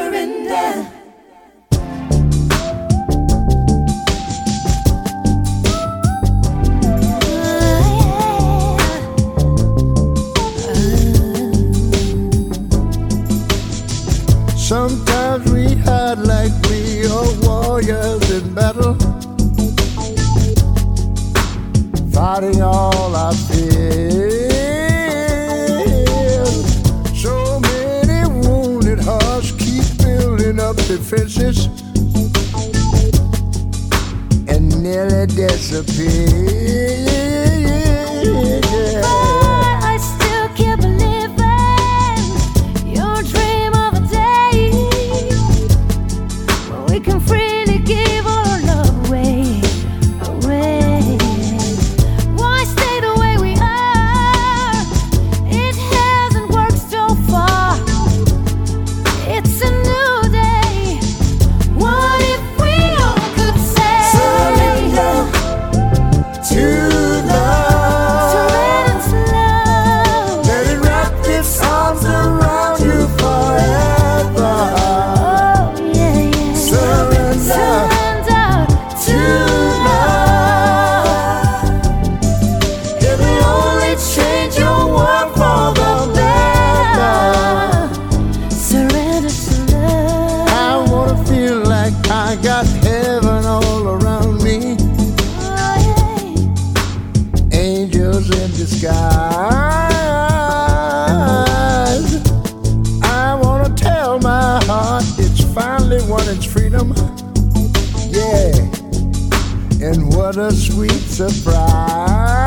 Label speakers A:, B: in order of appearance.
A: surrender.
B: Sometimes we hide like we are warriors in battle, fighting all our fears. So many wounded hearts keep building up defenses and nearly disappear. I got heaven all around me, angels in disguise. I wanna tell my heart it's finally won its freedom. Yeah, and what a sweet surprise.